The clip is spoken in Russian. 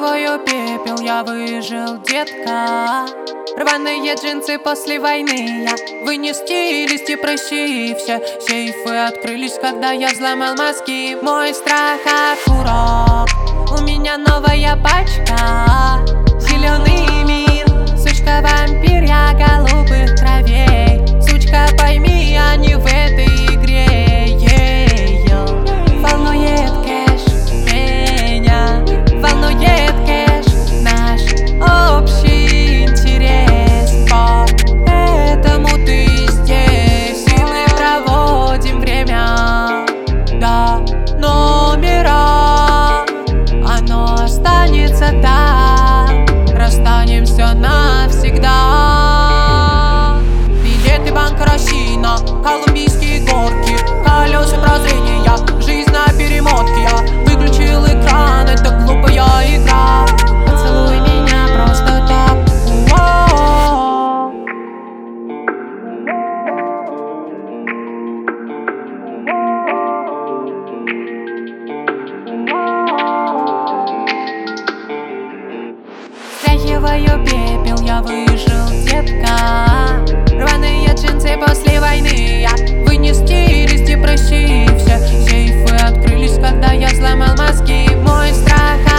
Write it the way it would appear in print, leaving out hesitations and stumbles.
Растягиваю пепел, я выжил, детка. Рваные джинсы после войны я вынести листья прыщи. Все сейфы открылись, когда я взломал мозги. Мой страх от урок, у меня новая пачка. Зеленый мир, сучка-вампир, я голубых кровей. Сучка, пойми, я не в этой игре. Волнует кэш меня, волнует кэш наш общий интерес. Поэтому ты здесь, и мы проводим время до номера. Оно останется там, расстанемся навсегда. Билеты Банка России на колумбийские горки, колеса прозрения, жизнь на перемотке. Я выключил экран, это глупая игра. Поцелуй меня просто так. Стряхиваю пепел, я выжил, детка. Рваные джинсы после войны я вынести листья прыщи. Все сейфы открылись, когда я взломал мозги. Мой страх